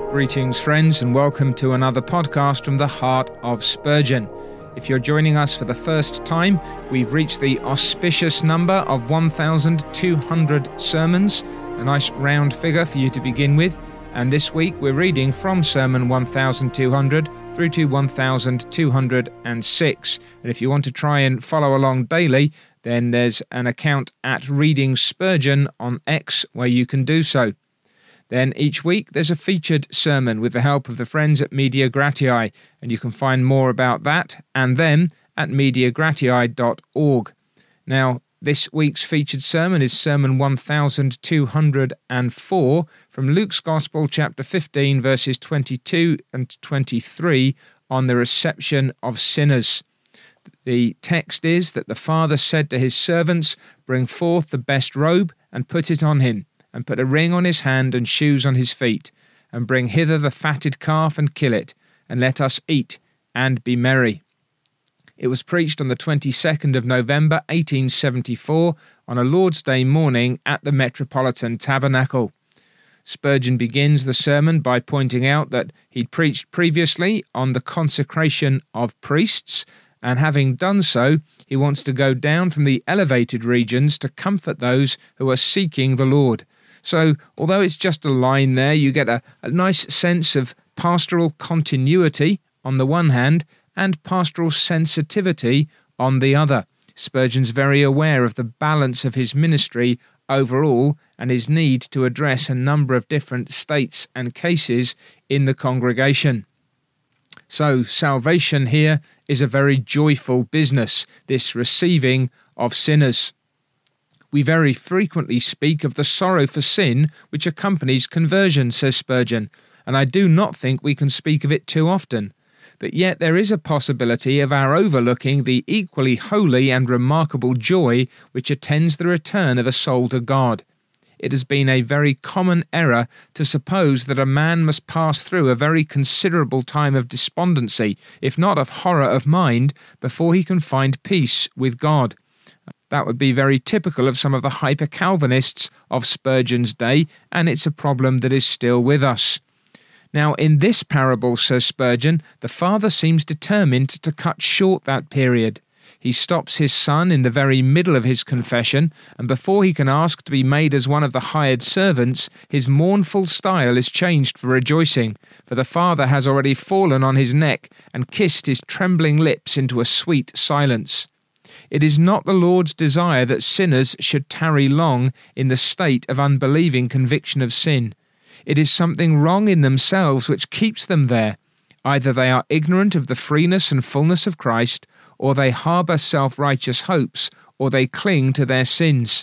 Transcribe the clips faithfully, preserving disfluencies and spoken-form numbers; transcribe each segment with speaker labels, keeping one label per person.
Speaker 1: Greetings, friends, and welcome to another podcast from the heart of Spurgeon. If you're joining us for the first time, we've reached the auspicious number of one thousand two hundred sermons, a nice round figure for you to begin with. And this week we're reading from Sermon one thousand two hundred through to one thousand two hundred six. And if you want to try and follow along daily, then there's an account at Reading Spurgeon on X where you can do so. Then each week there's a featured sermon with the help of the friends at Media Gratiae, and you can find more about that and them at media gratiae dot org. Now, this week's featured sermon is Sermon one thousand two hundred four from Luke's Gospel, chapter fifteen, verses twenty-two and twenty-three, on the reception of sinners. The text is that the father said to his servants, "Bring forth the best robe and put it on him, and put a ring on his hand and shoes on his feet, and bring hither the fatted calf and kill it, and let us eat and be merry." It was preached on the twenty-second of November, eighteen seventy-four, on a Lord's Day morning at the Metropolitan Tabernacle. Spurgeon begins the sermon by pointing out that he'd preached previously on the consecration of priests, and having done so, he wants to go down from the elevated regions to comfort those who are seeking the Lord. So, although it's just a line there, you get a, a nice sense of pastoral continuity on the one hand and pastoral sensitivity on the other. Spurgeon's very aware of the balance of his ministry overall and his need to address a number of different states and cases in the congregation. So, salvation here is a very joyful business, this receiving of sinners. We very frequently speak of the sorrow for sin which accompanies conversion, says Spurgeon, and I do not think we can speak of it too often. But yet there is a possibility of our overlooking the equally holy and remarkable joy which attends the return of a soul to God. It has been a very common error to suppose that a man must pass through a very considerable time of despondency, if not of horror of mind, before he can find peace with God. That would be very typical of some of the hyper-Calvinists of Spurgeon's day, and it's a problem that is still with us. Now, in this parable, says Spurgeon, the father seems determined to cut short that period. He stops his son in the very middle of his confession, and before he can ask to be made as one of the hired servants, his mournful style is changed for rejoicing, for the father has already fallen on his neck and kissed his trembling lips into a sweet silence. It is not the Lord's desire that sinners should tarry long in the state of unbelieving conviction of sin. It is something wrong in themselves which keeps them there. Either they are ignorant of the freeness and fullness of Christ, or they harbour self-righteous hopes, or they cling to their sins.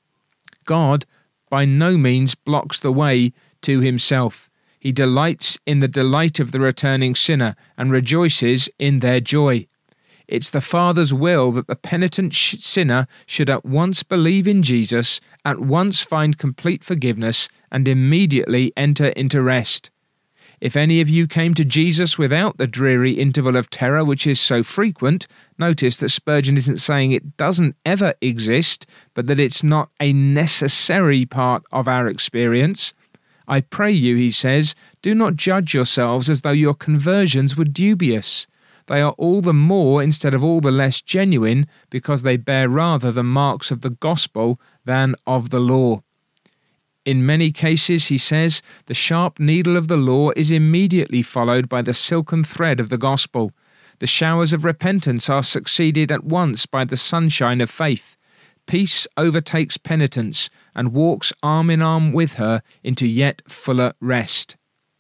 Speaker 1: God by no means blocks the way to himself. He delights in the delight of the returning sinner and rejoices in their joy. It's the Father's will that the penitent sh- sinner should at once believe in Jesus, at once find complete forgiveness, and immediately enter into rest. If any of you came to Jesus without the dreary interval of terror which is so frequent, notice that Spurgeon isn't saying it doesn't ever exist, but that it's not a necessary part of our experience. I pray you, he says, do not judge yourselves as though your conversions were dubious. They are all the more instead of all the less genuine, because they bear rather the marks of the gospel than of the law. In many cases, he says, the sharp needle of the law is immediately followed by the silken thread of the gospel. The showers of repentance are succeeded at once by the sunshine of faith. Peace overtakes penitence and walks arm in arm with her into yet fuller rest.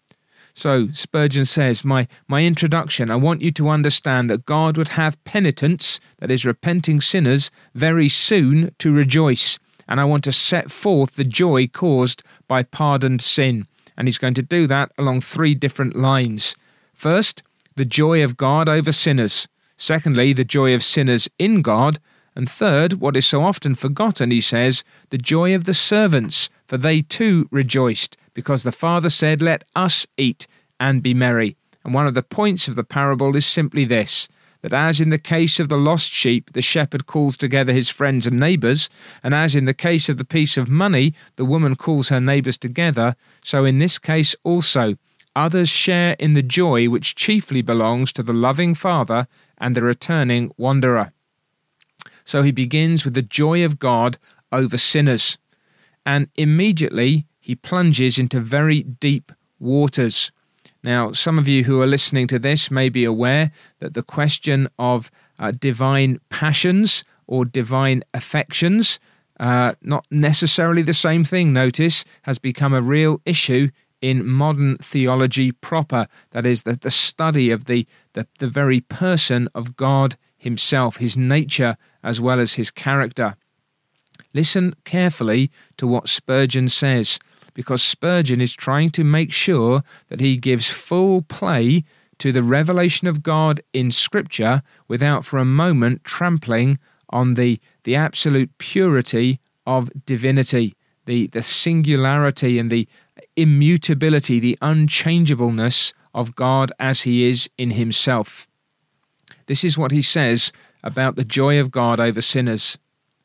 Speaker 1: So, Spurgeon says, my, my introduction, I want you to understand that God would have penitents, that is, repenting sinners, very soon to rejoice. And I want to set forth the joy caused by pardoned sin. And he's going to do that along three different lines. First, the joy of God over sinners. Secondly, the joy of sinners in God. And third, what is so often forgotten, he says, the joy of the servants, for they too rejoiced, because the Father said, "Let us eat and be merry." And one of the points of the parable is simply this, that as in the case of the lost sheep, the shepherd calls together his friends and neighbours, and as in the case of the piece of money, the woman calls her neighbours together, so in this case also, others share in the joy which chiefly belongs to the loving Father and the returning wanderer. So he begins with the joy of God over sinners, and immediately he plunges into very deep waters. Now, some of you who are listening to this may be aware that the question of uh, divine passions or divine affections, uh, not necessarily the same thing, notice, has become a real issue in modern theology proper. That is, the, the study of the, the, the very person of God himself, his nature as well as his character. Listen carefully to what Spurgeon says, because Spurgeon is trying to make sure that he gives full play to the revelation of God in Scripture without for a moment trampling on the, the absolute purity of divinity, the, the singularity and the immutability, the unchangeableness of God as he is in himself. This is what he says about the joy of God over sinners.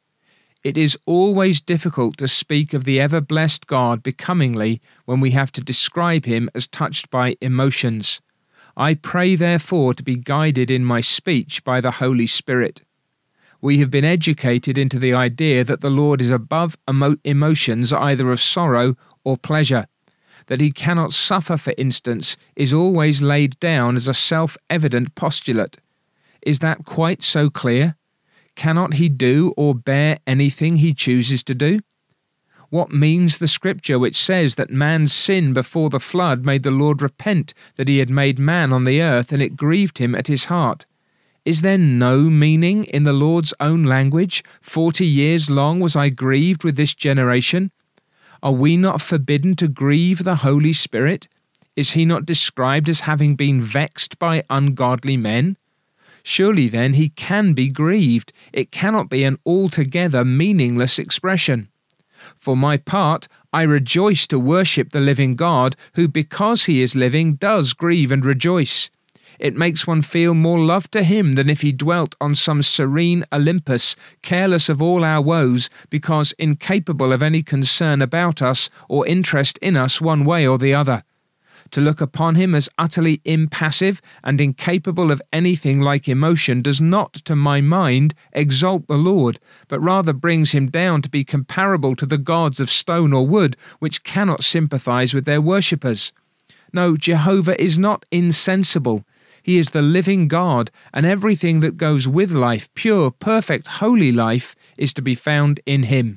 Speaker 1: It is always difficult to speak of the ever-blessed God becomingly when we have to describe him as touched by emotions. I pray, therefore, to be guided in my speech by the Holy Spirit. We have been educated into the idea that the Lord is above emo- emotions either of sorrow or pleasure. That he cannot suffer, for instance, is always laid down as a self-evident postulate. Is that quite so clear? Cannot he do or bear anything he chooses to do? What means the scripture which says that man's sin before the flood made the Lord repent that he had made man on the earth, and it grieved him at his heart? Is there no meaning in the Lord's own language? Forty years long was I grieved with this generation. Are we not forbidden to grieve the Holy Spirit? Is he not described as having been vexed by ungodly men? Surely then he can be grieved. It cannot be an altogether meaningless expression. For my part, I rejoice to worship the living God, who because he is living does grieve and rejoice. It makes one feel more love to him than if he dwelt on some serene Olympus, careless of all our woes, because incapable of any concern about us or interest in us one way or the other. To look upon him as utterly impassive and incapable of anything like emotion does not, to my mind, exalt the Lord, but rather brings him down to be comparable to the gods of stone or wood, which cannot sympathize with their worshippers. No, Jehovah is not insensible. He is the living God, and everything that goes with life, pure, perfect, holy life, is to be found in him.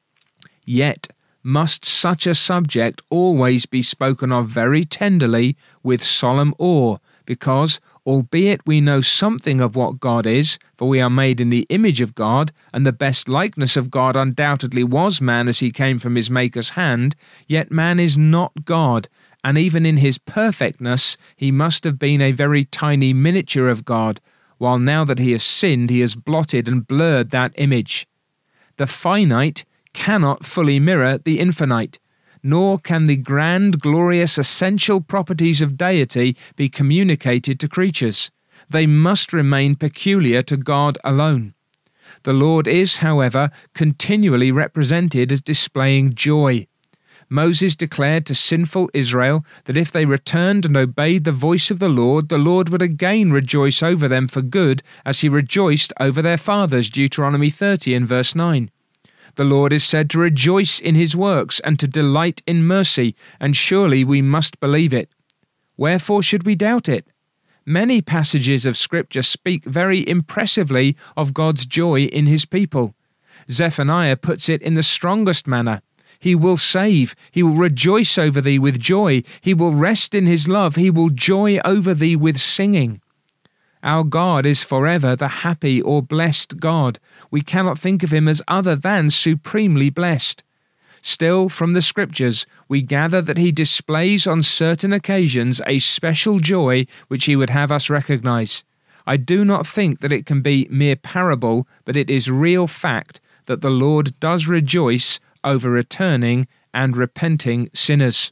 Speaker 1: Yet, must such a subject always be spoken of very tenderly with solemn awe, because, albeit we know something of what God is, for we are made in the image of God, and the best likeness of God undoubtedly was man as he came from his Maker's hand, yet man is not God, and even in his perfectness he must have been a very tiny miniature of God, while now that he has sinned he has blotted and blurred that image. The finite cannot fully mirror the infinite, nor can the grand, glorious, essential properties of deity be communicated to creatures. They must remain peculiar to God alone. The Lord is, however, continually represented as displaying joy. Moses declared to sinful Israel that if they returned and obeyed the voice of the Lord, the Lord would again rejoice over them for good, as he rejoiced over their fathers, Deuteronomy thirty and verse nine. The Lord is said to rejoice in his works and to delight in mercy, and surely we must believe it. Wherefore should we doubt it? Many passages of Scripture speak very impressively of God's joy in his people. Zephaniah puts it in the strongest manner. He will save, he will rejoice over thee with joy, he will rest in his love, he will joy over thee with singing. Our God is forever the happy or blessed God. We cannot think of him as other than supremely blessed. Still, from the Scriptures, we gather that he displays on certain occasions a special joy which he would have us recognize. I do not think that it can be mere parable, but it is real fact that the Lord does rejoice over returning and repenting sinners.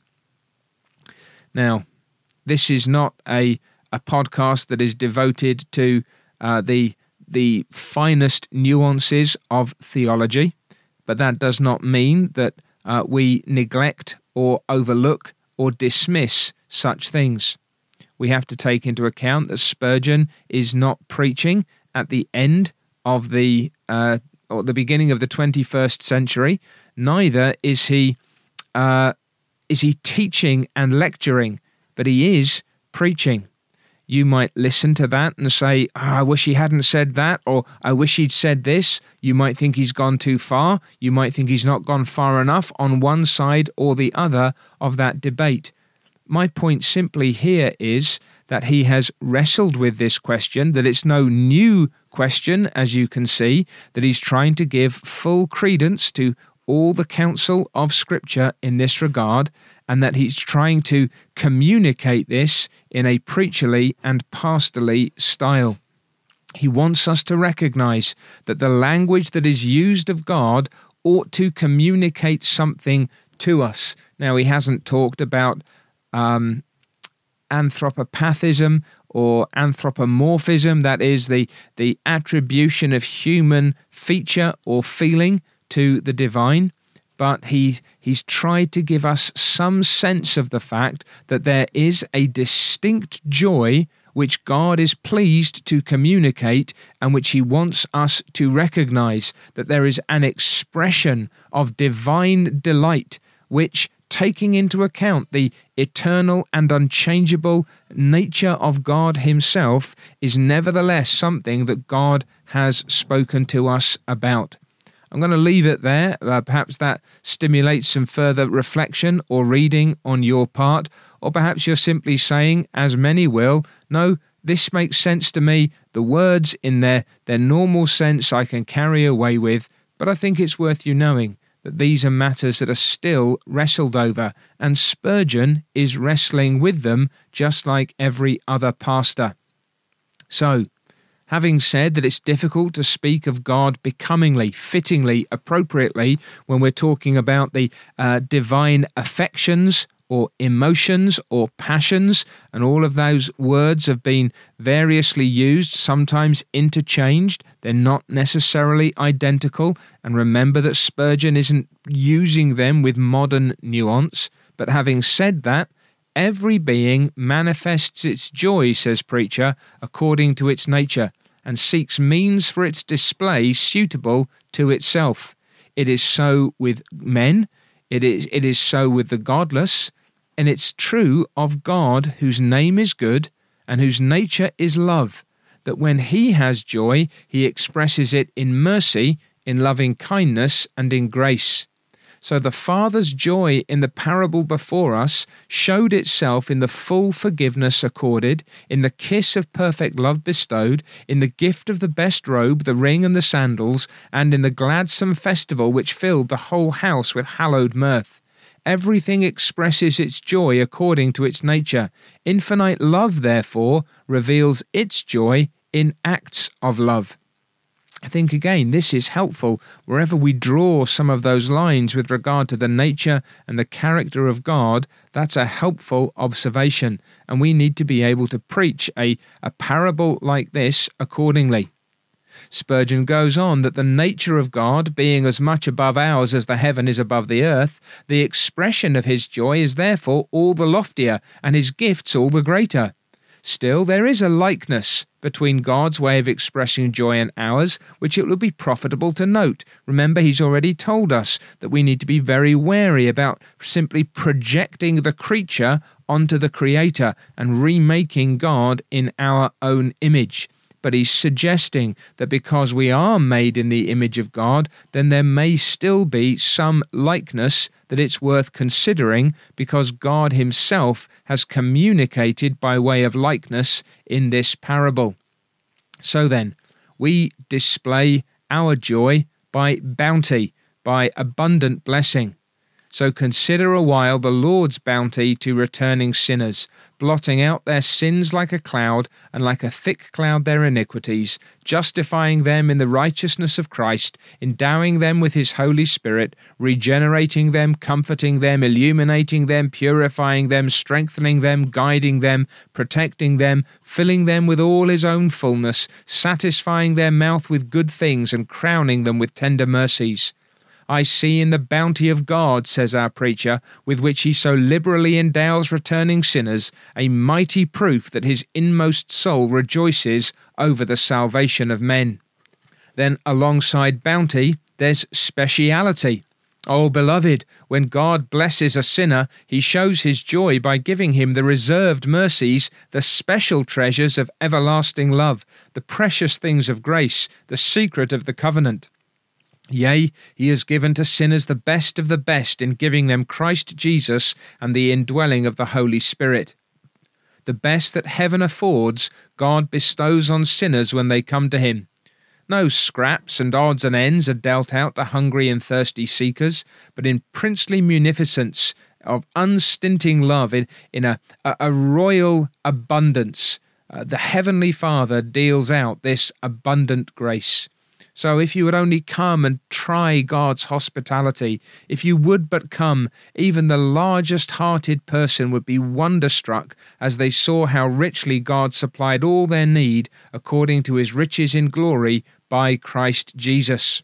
Speaker 1: Now, this is not a a podcast that is devoted to uh, the the finest nuances of theology, but that does not mean that uh, we neglect or overlook or dismiss such things. We have to take into account that Spurgeon is not preaching at the end of the uh, or the beginning of the twenty-first century. Neither is he uh, is he teaching and lecturing, but he is preaching. You might listen to that and say, oh, I wish he hadn't said that, or I wish he'd said this. You might think he's gone too far. You might think he's not gone far enough on one side or the other of that debate. My point simply here is that he has wrestled with this question, that it's no new question, as you can see, that he's trying to give full credence to all the counsel of Scripture in this regard, and that he's trying to communicate this in a preacherly and pastorly style. He wants us to recognize that the language that is used of God ought to communicate something to us. Now, he hasn't talked about um, anthropopathism or anthropomorphism, that is the, the attribution of human feature or feeling to the divine, but he he's tried to give us some sense of the fact that there is a distinct joy which God is pleased to communicate and which he wants us to recognize, that there is an expression of divine delight which, taking into account the eternal and unchangeable nature of God himself, is nevertheless something that God has spoken to us about. I'm going to leave it there. Uh, perhaps that stimulates some further reflection or reading on your part, or perhaps you're simply saying, as many will, no, this makes sense to me. The words in their, their normal sense I can carry away with, but I think it's worth you knowing that these are matters that are still wrestled over, and Spurgeon is wrestling with them just like every other pastor. So, having said that it's difficult to speak of God becomingly, fittingly, appropriately when we're talking about the uh, divine affections or emotions or passions, and all of those words have been variously used, sometimes interchanged. They're not necessarily identical, and remember that Spurgeon isn't using them with modern nuance. But having said that, every being manifests its joy, says Preacher, according to its nature, and seeks means for its display suitable to itself. It is so with men, it is, it is so with the godless, and it's true of God, whose name is good and whose nature is love, that when he has joy, he expresses it in mercy, in loving kindness, and in grace. So the Father's joy in the parable before us showed itself in the full forgiveness accorded, in the kiss of perfect love bestowed, in the gift of the best robe, the ring and the sandals, and in the gladsome festival which filled the whole house with hallowed mirth. Everything expresses its joy according to its nature. Infinite love, therefore, reveals its joy in acts of love. I think, again, this is helpful wherever we draw some of those lines with regard to the nature and the character of God. That's a helpful observation, and we need to be able to preach a, a parable like this accordingly. Spurgeon goes on that the nature of God, being as much above ours as the heaven is above the earth, the expression of his joy is therefore all the loftier, and his gifts all the greater. Still, there is a likeness between God's way of expressing joy and ours, which it will be profitable to note. Remember, he's already told us that we need to be very wary about simply projecting the creature onto the Creator and remaking God in our own image. But he's suggesting that because we are made in the image of God, then there may still be some likeness that it's worth considering, because God himself has communicated by way of likeness in this parable. So then, we display our joy by bounty, by abundant blessing. So consider a while the Lord's bounty to returning sinners, blotting out their sins like a cloud, and like a thick cloud their iniquities, justifying them in the righteousness of Christ, endowing them with his Holy Spirit, regenerating them, comforting them, illuminating them, purifying them, strengthening them, guiding them, protecting them, filling them with all his own fullness, satisfying their mouth with good things, and crowning them with tender mercies. I see in the bounty of God, says our preacher, with which he so liberally endows returning sinners, a mighty proof that his inmost soul rejoices over the salvation of men. Then alongside bounty, there's speciality. Oh, beloved, when God blesses a sinner, he shows his joy by giving him the reserved mercies, the special treasures of everlasting love, the precious things of grace, the secret of the covenant. Yea, he has given to sinners the best of the best in giving them Christ Jesus and the indwelling of the Holy Spirit. The best that heaven affords, God bestows on sinners when they come to him. No scraps and odds and ends are dealt out to hungry and thirsty seekers, but in princely munificence of unstinting love, in, in a, a, a royal abundance, uh, the Heavenly Father deals out this abundant grace. So if you would only come and try God's hospitality, if you would but come, even the largest-hearted person would be wonderstruck as they saw how richly God supplied all their need according to his riches in glory by Christ Jesus.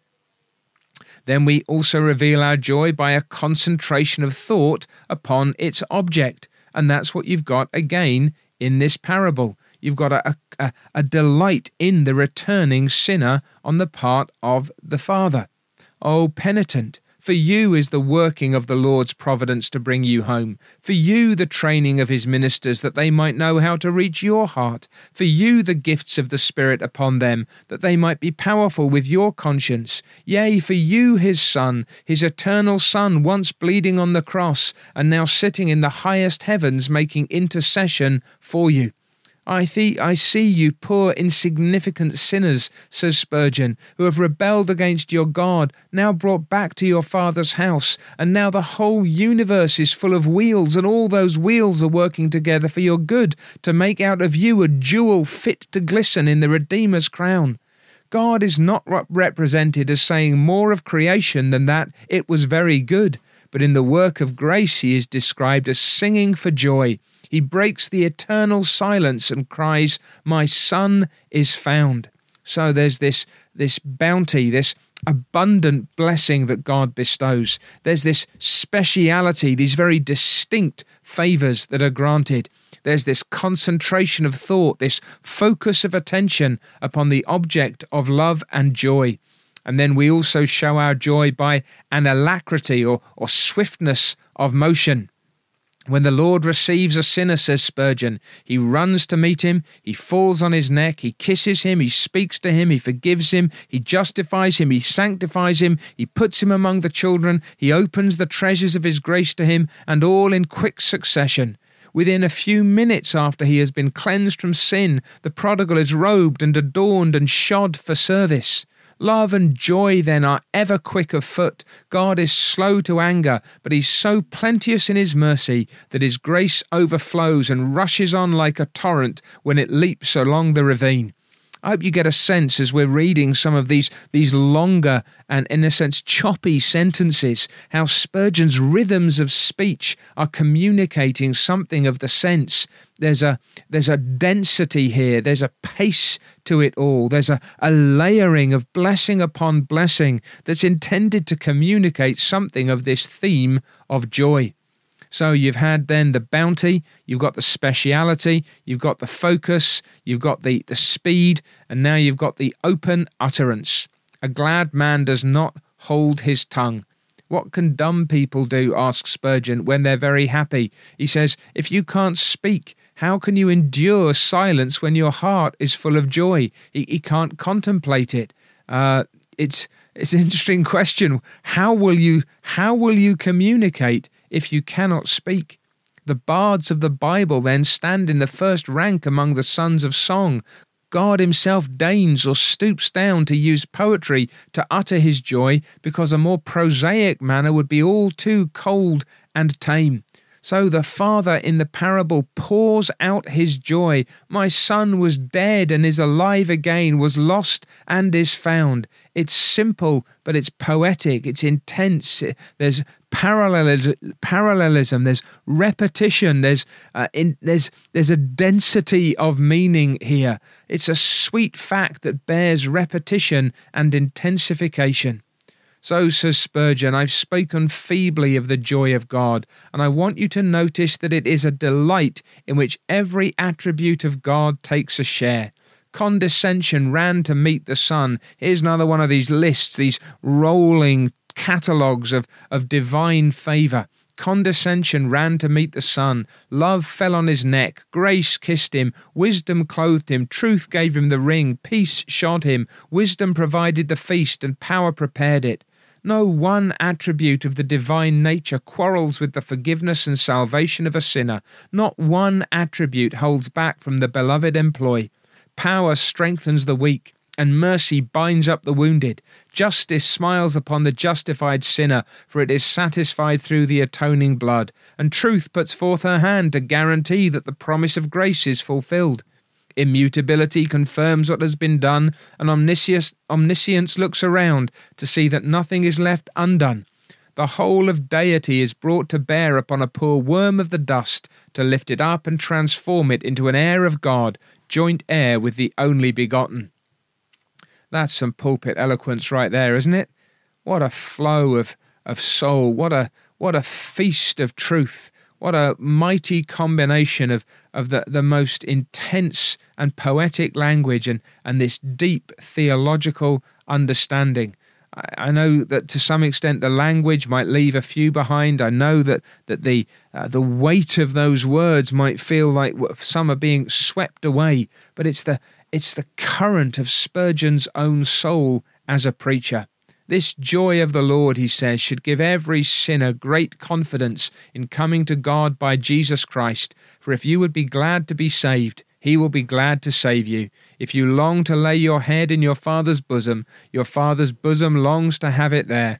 Speaker 1: Then we also reveal our joy by a concentration of thought upon its object, and that's what you've got again in this parable. You've got a, a, a delight in the returning sinner on the part of the Father. O penitent, for you is the working of the Lord's providence to bring you home. For you the training of his ministers, that they might know how to reach your heart. For you the gifts of the Spirit upon them, that they might be powerful with your conscience. Yea, for you his Son, his eternal Son, once bleeding on the cross, and now sitting in the highest heavens making intercession for you. I, th- I see you poor insignificant sinners, says Spurgeon, who have rebelled against your God, now brought back to your Father's house, and now the whole universe is full of wheels, and all those wheels are working together for your good, to make out of you a jewel fit to glisten in the Redeemer's crown. God is not represented as saying more of creation than that it was very good, but in the work of grace he is described as singing for joy. He breaks the eternal silence and cries, "My Son is found." So there's this, this bounty, this abundant blessing that God bestows. There's this speciality, these very distinct favours that are granted. There's this concentration of thought, this focus of attention upon the object of love and joy. And then we also show our joy by an alacrity or, or swiftness of motion. When the Lord receives a sinner, says Spurgeon, he runs to meet him, he falls on his neck, he kisses him, he speaks to him, he forgives him, he justifies him, he sanctifies him, he puts him among the children, he opens the treasures of his grace to him, and all in quick succession. Within a few minutes after he has been cleansed from sin, the prodigal is robed and adorned and shod for service. Love and joy, then, are ever quick of foot. God is slow to anger, but he's so plenteous in his mercy that his grace overflows and rushes on like a torrent when it leaps along the ravine. I hope you get a sense as we're reading some of these, these longer and, in a sense, choppy sentences, how Spurgeon's rhythms of speech are communicating something of the sense. There's a, there's a density here, there's a pace to it all, there's a, a layering of blessing upon blessing that's intended to communicate something of this theme of joy. So you've had then the bounty, you've got the speciality, you've got the focus, you've got the, the speed, and now you've got the open utterance. A glad man does not hold his tongue. What can dumb people do, asks Spurgeon, when they're very happy? He says, if you can't speak, how can you endure silence when your heart is full of joy? He, he can't contemplate it. Uh, it's it's an interesting question. How will you how will you communicate if you cannot speak? The bards of the Bible then stand in the first rank among the sons of song. God himself deigns or stoops down to use poetry to utter his joy, because a more prosaic manner would be all too cold and tame. So the father in the parable pours out his joy. My son was dead and is alive again, was lost and is found. It's simple, but it's poetic, it's intense. There's parallelism, parallelism there's repetition, there's, uh, in, there's, there's a density of meaning here. It's a sweet fact that bears repetition and intensification. So, says Spurgeon, I've spoken feebly of the joy of God, and I want you to notice that it is a delight in which every attribute of God takes a share. Condescension ran to meet the sun. Here's another one of these lists, these rolling catalogues of, of divine favour. Condescension ran to meet the sun. Love fell on his neck. Grace kissed him. Wisdom clothed him. Truth gave him the ring. Peace shod him. Wisdom provided the feast, and power prepared it. No one attribute of the divine nature quarrels with the forgiveness and salvation of a sinner. Not one attribute holds back from the beloved employ. Power strengthens the weak, and mercy binds up the wounded. Justice smiles upon the justified sinner, for it is satisfied through the atoning blood. And truth puts forth her hand to guarantee that the promise of grace is fulfilled. Immutability confirms what has been done, and omniscience, omniscience looks around to see that nothing is left undone. The whole of deity is brought to bear upon a poor worm of the dust, to lift it up and transform it into an heir of God, joint heir with the only begotten. That's some pulpit eloquence right there, isn't it? What a flow of, of soul, what a what a feast of truth, what a mighty combination of, of the, the most intense and poetic language and, and this deep theological understanding. I know that to some extent the language might leave a few behind. I know that that the uh, the weight of those words might feel like some are being swept away, but it's the it's the current of Spurgeon's own soul as a preacher. This joy of the Lord, he says, should give every sinner great confidence in coming to God by Jesus Christ. For if you would be glad to be saved, he will be glad to save you. If you long to lay your head in your Father's bosom, your Father's bosom longs to have it there.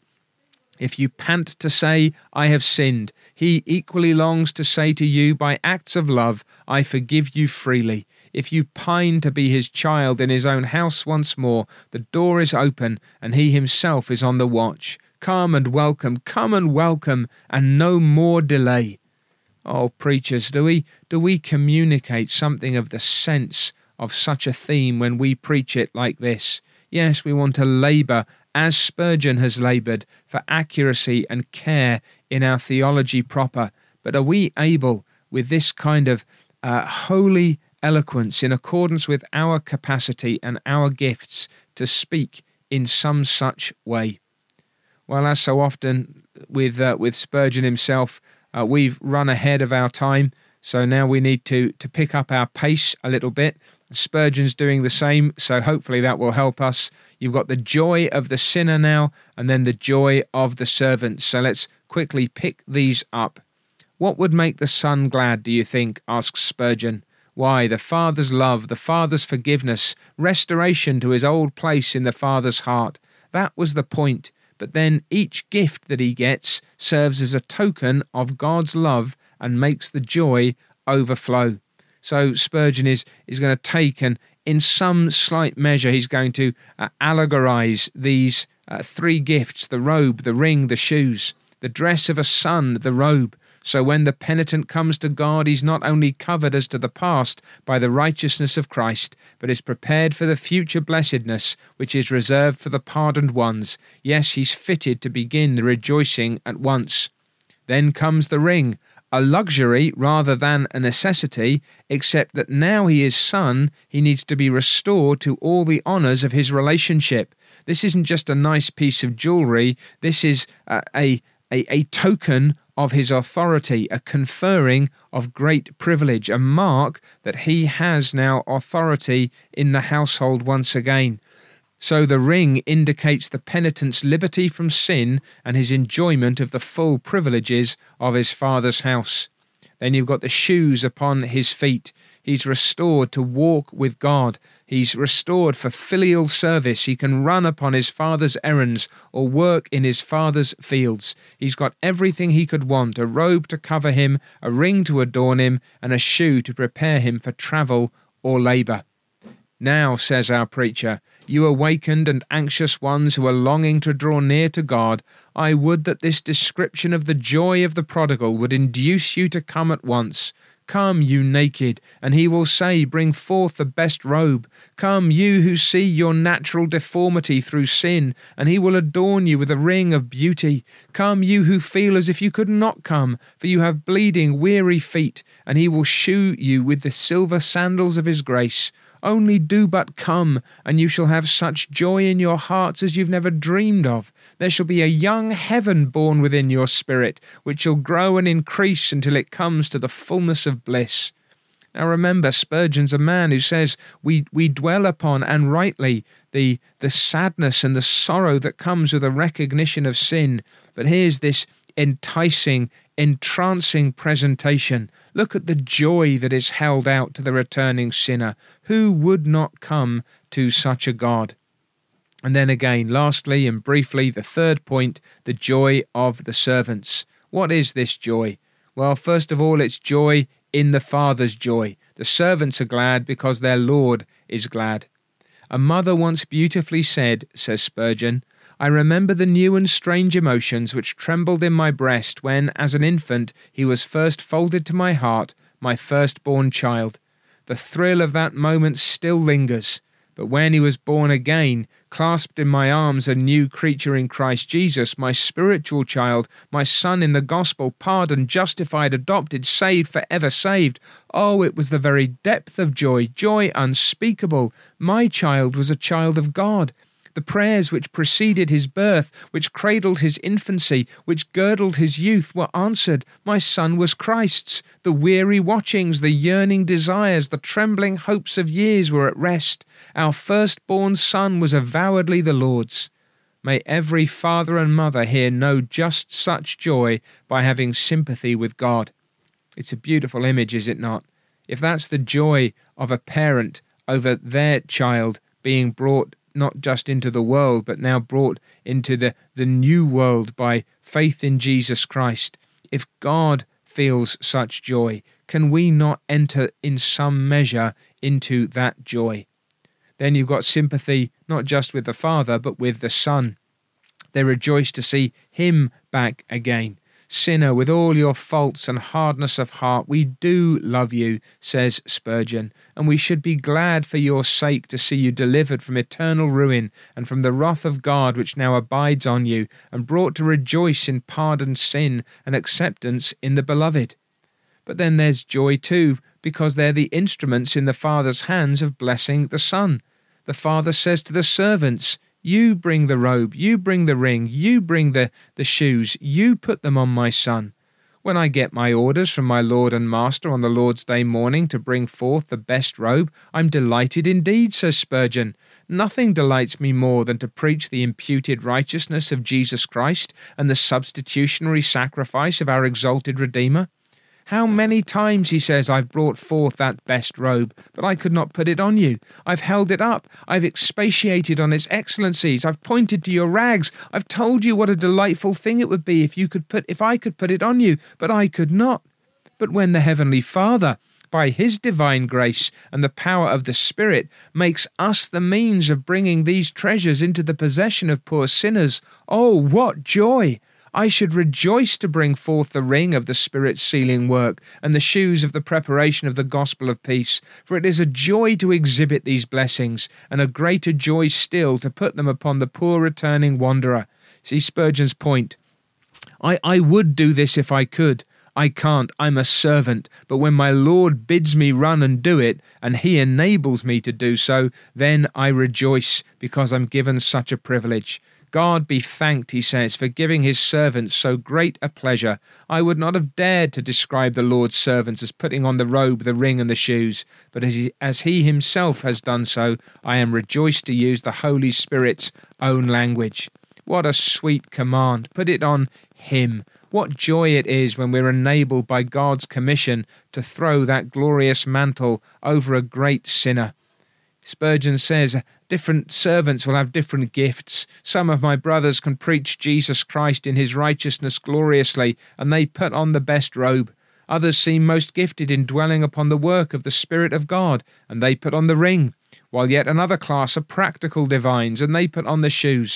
Speaker 1: If you pant to say, I have sinned, he equally longs to say to you by acts of love, I forgive you freely. If you pine to be his child in his own house once more, the door is open, and he himself is on the watch. Come and welcome, come and welcome, and no more delay. Oh, preachers, do we, do we communicate something of the sense of such a theme when we preach it like this? Yes, we want to labour, as Spurgeon has laboured, for accuracy and care in our theology proper. But are we able, with this kind of uh, holy eloquence, in accordance with our capacity and our gifts, to speak in some such way? Well, as so often with uh, with Spurgeon himself, uh, we've run ahead of our time, so now we need to to pick up our pace a little bit. Spurgeon's doing the same, so hopefully that will help us. You've got the joy of the sinner now, and then the joy of the servant. So let's quickly pick these up. What would make the son glad, do you think? Asks Spurgeon. Why, the Father's love, the Father's forgiveness, restoration to his old place in the Father's heart. That was the point. But then each gift that he gets serves as a token of God's love and makes the joy overflow. So Spurgeon is, is going to take, and in some slight measure he's going to uh, allegorize these uh, three gifts: the robe, the ring, the shoes. The dress of a son, the robe. So when the penitent comes to God, he's not only covered as to the past by the righteousness of Christ, but is prepared for the future blessedness which is reserved for the pardoned ones. Yes, he's fitted to begin the rejoicing at once. Then comes the ring, a luxury rather than a necessity, except that now he is son, he needs to be restored to all the honours of his relationship. This isn't just a nice piece of jewellery, this is a, a, a, a token of his authority, a conferring of great privilege, a mark that he has now authority in the household once again. So the ring indicates the penitent's liberty from sin and his enjoyment of the full privileges of his Father's house. Then you've got the shoes upon his feet. He's restored to walk with God. He's restored for filial service. He can run upon his Father's errands or work in his Father's fields. He's got everything he could want: a robe to cover him, a ring to adorn him, and a shoe to prepare him for travel or labour. Now, says our preacher, you awakened and anxious ones who are longing to draw near to God, I would that this description of the joy of the prodigal would induce you to come at once. Come, you naked, and he will say, bring forth the best robe. Come, you who see your natural deformity through sin, and he will adorn you with a ring of beauty. Come, you who feel as if you could not come, for you have bleeding, weary feet, and he will shoe you with the silver sandals of his grace. Only do but come, and you shall have such joy in your hearts as you've never dreamed of. There shall be a young heaven born within your spirit, which shall grow and increase until it comes to the fullness of bliss. Now remember, Spurgeon's a man who says we, we dwell upon, and rightly, the, the sadness and the sorrow that comes with a recognition of sin. But here's this enticing, entrancing presentation. Look at the joy that is held out to the returning sinner. Who would not come to such a God? And then again, lastly and briefly, the third point, the joy of the servants. What is this joy? Well, first of all, it's joy in the Father's joy. The servants are glad because their Lord is glad. A mother once beautifully said, says Spurgeon, I remember the new and strange emotions which trembled in my breast when, as an infant, he was first folded to my heart, my firstborn child. The thrill of that moment still lingers, but when he was born again, clasped in my arms a new creature in Christ Jesus, my spiritual child, my son in the gospel, pardoned, justified, adopted, saved, forever saved. Oh, it was the very depth of joy, joy unspeakable. My child was a child of God. The prayers which preceded his birth, which cradled his infancy, which girdled his youth, were answered. My son was Christ's. The weary watchings, the yearning desires, the trembling hopes of years were at rest. Our firstborn son was avowedly the Lord's. May every father and mother here know just such joy by having sympathy with God. It's a beautiful image, is it not? If that's the joy of a parent over their child being brought not just into the world, but now brought into the, the new world by faith in Jesus Christ. If God feels such joy, can we not enter in some measure into that joy? Then you've got sympathy not just with the Father, but with the Son. They rejoice to see him back again. Sinner, with all your faults and hardness of heart, we do love you, says Spurgeon, and we should be glad for your sake to see you delivered from eternal ruin and from the wrath of God which now abides on you, and brought to rejoice in pardoned sin and acceptance in the Beloved. But then there's joy too, because they're the instruments in the Father's hands of blessing the Son. The Father says to the servants, you bring the robe, you bring the ring, you bring the, the shoes, you put them on my son. When I get my orders from my Lord and Master on the Lord's Day morning to bring forth the best robe, I'm delighted indeed, says Spurgeon. Nothing delights me more than to preach the imputed righteousness of Jesus Christ and the substitutionary sacrifice of our exalted Redeemer. How many times, he says, I've brought forth that best robe, but I could not put it on you. I've held it up. I've expatiated on its excellencies. I've pointed to your rags. I've told you what a delightful thing it would be if you could put, if I could put it on you, but I could not. But when the Heavenly Father, by his divine grace and the power of the Spirit, makes us the means of bringing these treasures into the possession of poor sinners, oh, what joy! I should rejoice to bring forth the ring of the Spirit's sealing work and the shoes of the preparation of the gospel of peace, for it is a joy to exhibit these blessings, and a greater joy still to put them upon the poor returning wanderer. See Spurgeon's point. I, I would do this if I could. I can't, I'm a servant, but when my Lord bids me run and do it, and he enables me to do so, then I rejoice because I'm given such a privilege. God be thanked, he says, for giving his servants so great a pleasure. I would not have dared to describe the Lord's servants as putting on the robe, the ring, and the shoes, but as he, as he himself has done so, I am rejoiced to use the Holy Spirit's own language. What a sweet command. Put it on him. What joy it is when we're enabled by God's commission to throw that glorious mantle over a great sinner. Spurgeon says, different servants will have different gifts. Some of my brothers can preach Jesus Christ in his righteousness gloriously, and they put on the best robe. Others seem most gifted in dwelling upon the work of the Spirit of God, and they put on the ring, while yet another class are practical divines, and they put on the shoes.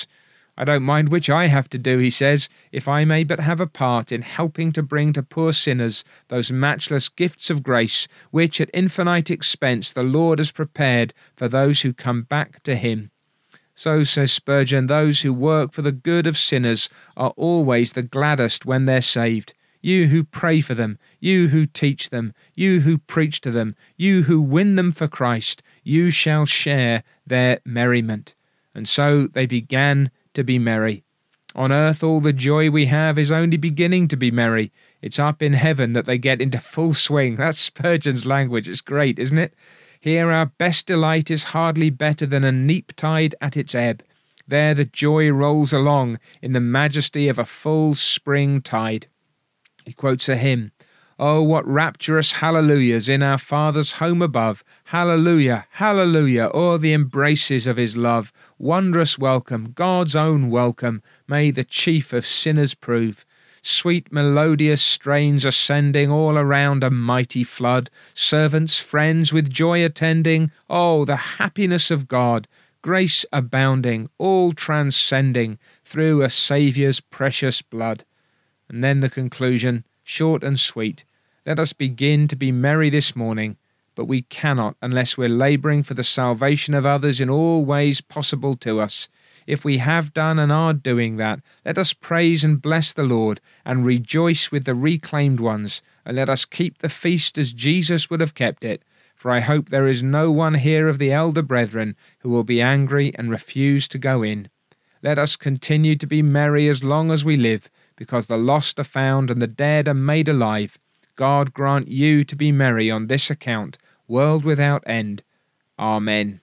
Speaker 1: I don't mind which I have to do, he says, if I may but have a part in helping to bring to poor sinners those matchless gifts of grace which at infinite expense the Lord has prepared for those who come back to him. So, says Spurgeon, those who work for the good of sinners are always the gladdest when they're saved. You who pray for them, you who teach them, you who preach to them, you who win them for Christ, you shall share their merriment. And so they began to be merry. On earth all the joy we have is only beginning to be merry. It's up in heaven that they get into full swing. That's Spurgeon's language. It's great, isn't it? Here our best delight is hardly better than a neap tide at its ebb. There the joy rolls along in the majesty of a full spring tide. He quotes a hymn. Oh, what rapturous hallelujahs in our Father's home above. Hallelujah, hallelujah, o'er the embraces of his love. Wondrous welcome, God's own welcome, may the chief of sinners prove. Sweet melodious strains ascending all around a mighty flood. Servants, friends with joy attending. Oh, the happiness of God. Grace abounding, all transcending through a Saviour's precious blood. And then the conclusion, short and sweet. Let us begin to be merry this morning, but we cannot unless we're labouring for the salvation of others in all ways possible to us. If we have done and are doing that, let us praise and bless the Lord and rejoice with the reclaimed ones, and let us keep the feast as Jesus would have kept it. For I hope there is no one here of the elder brethren who will be angry and refuse to go in. Let us continue to be merry as long as we live, because the lost are found and the dead are made alive. God grant you to be merry on this account, world without end. Amen.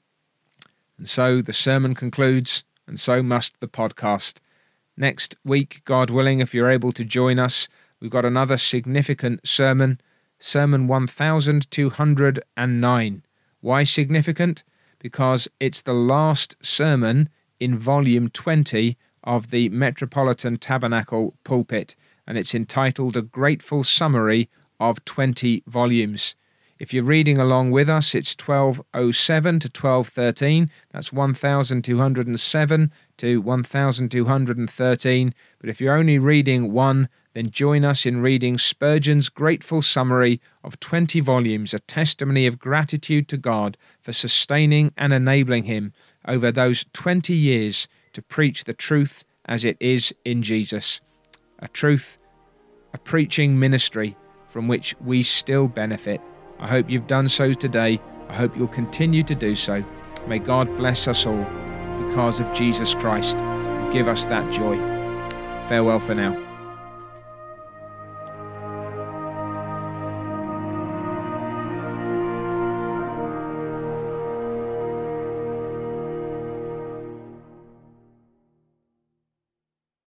Speaker 1: And so the sermon concludes, and so must the podcast. Next week, God willing, if you're able to join us, we've got another significant sermon, Sermon one thousand two hundred nine. Why significant? Because it's the last sermon in volume twenty of the Metropolitan Tabernacle Pulpit, and it's entitled A Grateful Summary of twenty volumes. If you're reading along with us, it's twelve oh seven to twelve thirteen. That's one thousand two hundred seven to one thousand two hundred thirteen. But if you're only reading one, then join us in reading Spurgeon's grateful summary of twenty volumes, a testimony of gratitude to God for sustaining and enabling him over those twenty years to preach the truth as it is in Jesus. A truth, a preaching ministry from which we still benefit. I hope you've done so today. I hope you'll continue to do so. May God bless us all because of Jesus Christ and give us that joy. Farewell for now.